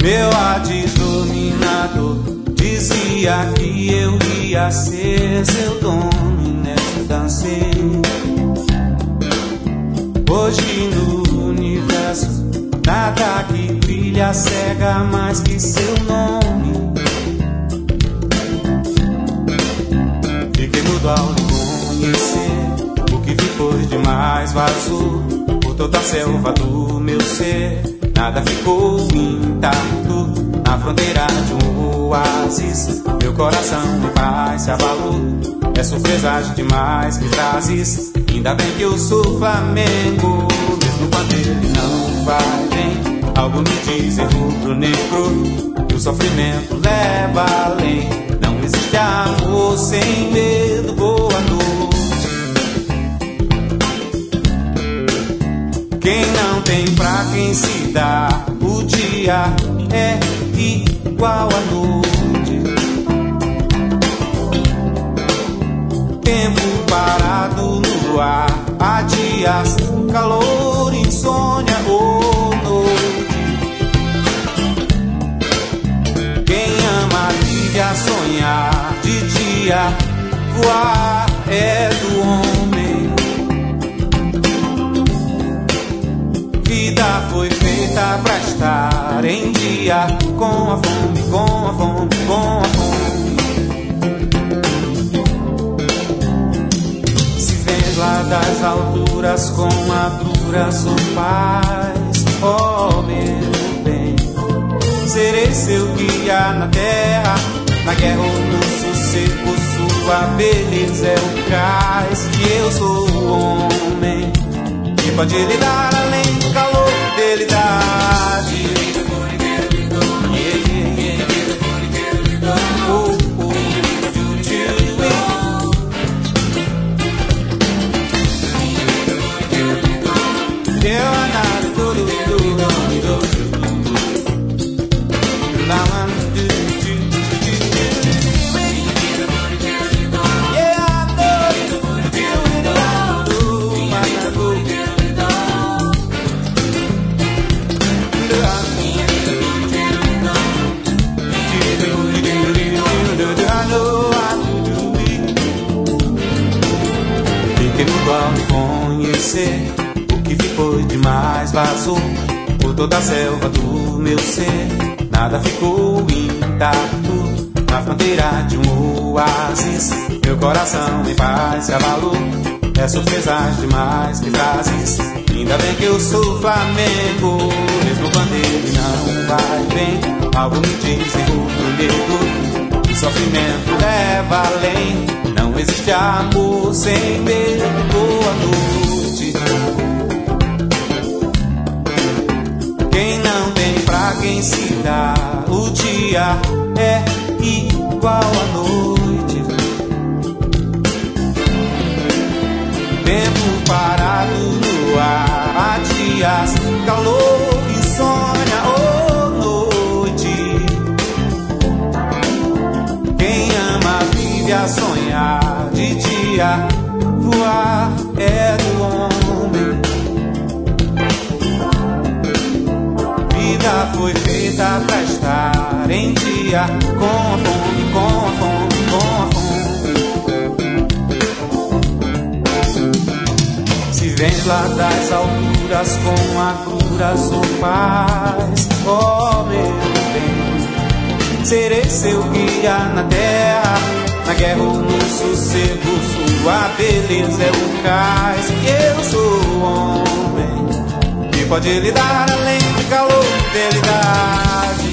Meu addominador dizia que eu ia ser seu dono e nessa dancei. Hoje no universo nada que brilha cega mais que seu nome. Fiquei mudo ao lhe conhecer, o que ficou demais vazou por toda a selva do meu ser. Nada ficou intacto na fronteira de um oásis. Meu coração em paz se abalou, é surpresagem demais que trazes. Ainda bem que eu sou Flamengo, mesmo quando ele não vai bem. Algo me diz em rubro-negro que o sofrimento leva além. Não existe amor sem medo, boa noite. Quem não tem pra quem se dá, o dia é igual à noite. Tempo parado no ar, há dias, calor, insônia ou noite. Quem ama vive a sonhar, de dia voar é do homem. Vida foi feita pra estar em dia, com a fome, com a fome, com a fome. Se vês lá das alturas com abduras ou paz, oh meu bem, serei seu guia na terra, na guerra ou no sossego. Sua beleza é o cais, e eu sou o homem que pode lhe dar além do calor que ele dá. O que ficou demais vazou por toda a selva do meu ser. Nada ficou intacto na fronteira de um oásis. Meu coração em paz se abalou, é surpresas demais que trazes. Ainda bem que eu sou Flamengo, mesmo quando ele não vai bem. Algo me diz em rubro-negro que o sofrimento leva além. Não existe amor sem medo, boa noite. Quem não tem pra quem se dá, o dia é igual à noite. Tempo parado no ar, há dias, calor, insônia ou noite. Quem ama vive a sonhar, de dia voar é do homem. Vida foi feita pra estar em dia, com a fome, com a fome, com a fome. Se vens lá das alturas com agruras ou paz, oh meu bem, serei seu guia na terra, na guerra ou no sossego. Sua beleza é o cais, e eu sou o homem que pode lhe dar além do calor dele dar.